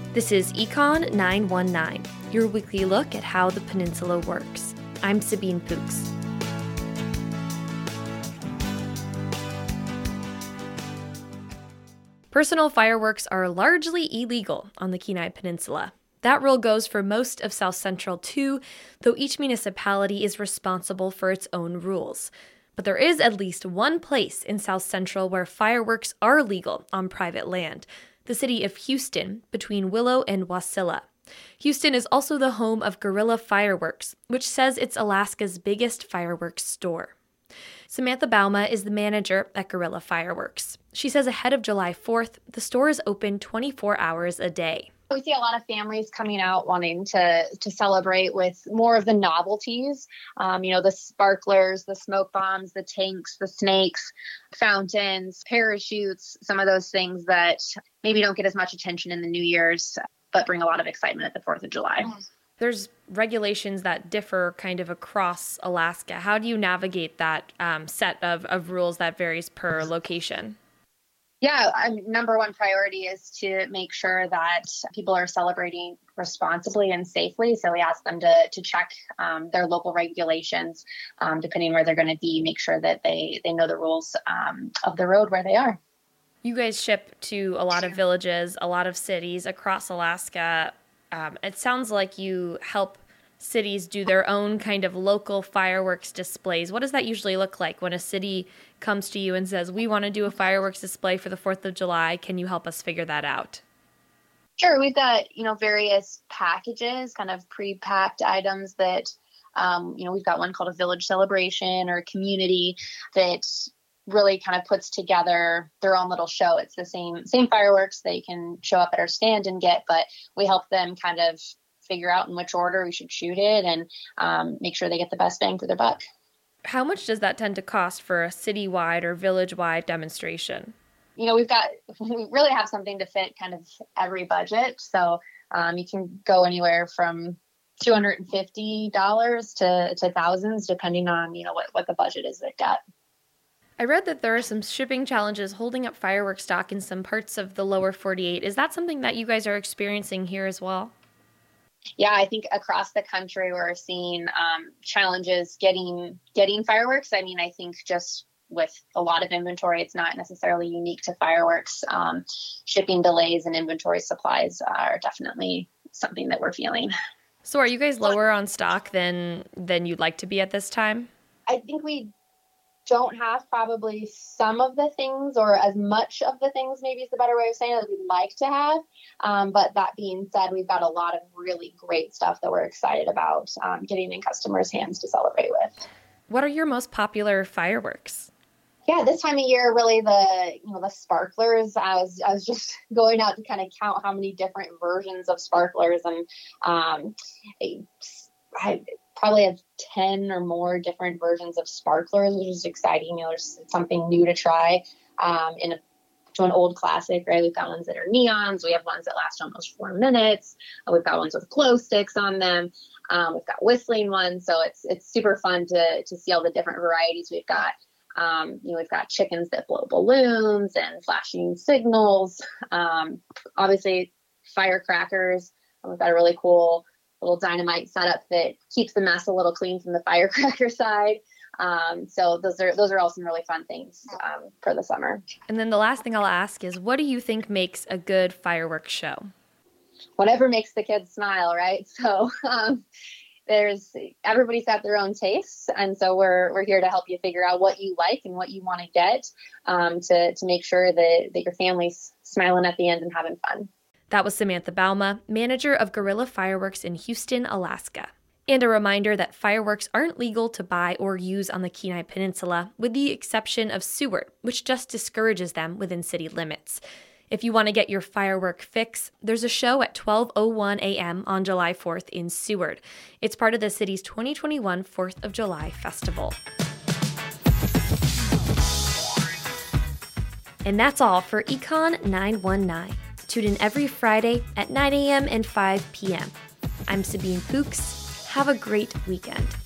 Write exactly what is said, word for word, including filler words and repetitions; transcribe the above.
This is Econ nine one nine, your weekly look at how the peninsula works. I'm Sabine Pooks. Personal fireworks are largely illegal on the Kenai Peninsula. That rule goes for most of South Central too, though each municipality is responsible for its own rules. But there is at least one place in South Central where fireworks are legal on private land, the city of Houston, between Willow and Wasilla. Houston is also the home of Guerrilla Fireworks, which says it's Alaska's biggest fireworks store. Samantha Bauma is the manager at Guerrilla Fireworks. She says ahead of July fourth, the store is open twenty-four hours a day. We see a lot of families coming out wanting to to celebrate with more of the novelties, um, you know, the sparklers, the smoke bombs, the tanks, the snakes, fountains, parachutes, some of those things that maybe don't get as much attention in the New Year's, but bring a lot of excitement at the fourth of July. There's regulations that differ kind of across Alaska. How do you navigate that um, set of, of rules that varies per location? Yeah, I mean, number one priority is to make sure that people are celebrating responsibly and safely. So we ask them to to check um, their local regulations, um, depending where they're going to be, make sure that they, they know the rules um, of the road where they are. You guys ship to a lot of villages, a lot of cities across Alaska. Um, it sounds like you help cities do their own kind of local fireworks displays. What does that usually look like when a city comes to you and says, we want to do a fireworks display for the fourth of July? Can you help us figure that out? Sure. We've got, you know, various packages, kind of pre-packed items that, um, you know, we've got one called a village celebration or a community that really kind of puts together their own little show. It's the same, same fireworks they can show up at our stand and get, but we help them kind of figure out in which order we should shoot it and um, make sure they get the best bang for their buck. How much does that tend to cost for a citywide or village-wide demonstration? You know, we've got, we really have something to fit kind of every budget. So um, you can go anywhere from two hundred fifty dollars to, to thousands, depending on, you know, what, what the budget is they've got. I read that there are some shipping challenges holding up fireworks stock in some parts of the lower forty-eight. Is that something that you guys are experiencing here as well? Yeah, I think across the country we're seeing um, challenges getting getting fireworks. I mean, I think just with a lot of inventory, it's not necessarily unique to fireworks. Um, shipping delays and inventory supplies are definitely something that we're feeling. So are you guys lower on stock than than you'd like to be at this time? I think we don't have probably some of the things, or as much of the things, maybe is the better way of saying it, that we'd like to have. Um, but that being said, we've got a lot of really great stuff that we're excited about um, getting in customers' hands to celebrate with. What are your most popular fireworks? Yeah, this time of year, really the you know the sparklers. I was I was just going out to kind of count how many different versions of sparklers, and um, I, I probably have ten or more different versions of sparklers, which is exciting. You know, there's something new to try um, in a, to an old classic, right? We've got ones that are neons. We have ones that last almost four minutes. We've got ones with glow sticks on them. Um, we've got whistling ones. So it's it's super fun to to see all the different varieties we've got. Um, you know, we've got chickens that blow balloons and flashing signals. Um, obviously, firecrackers. We've got a really cool little dynamite setup that keeps the mess a little clean from the firecracker side. Um, so those are those are all some really fun things um, for the summer. And then the last thing I'll ask is, what do you think makes a good fireworks show? Whatever makes the kids smile, right? So um, there's everybody's got their own tastes, and so we're we're here to help you figure out what you like and what you want to get um, to to make sure that that your family's smiling at the end and having fun. That was Samantha Bauma, manager of Guerrilla Fireworks in Houston, Alaska. And a reminder that fireworks aren't legal to buy or use on the Kenai Peninsula, with the exception of Seward, which just discourages them within city limits. If you want to get your firework fix, there's a show at twelve oh one a.m. on July fourth in Seward. It's part of the city's twenty twenty-one fourth of July Festival. And that's all for Econ nine one nine. Tune in every Friday at nine a.m. and five p.m. I'm Sabine Pooks. Have a great weekend.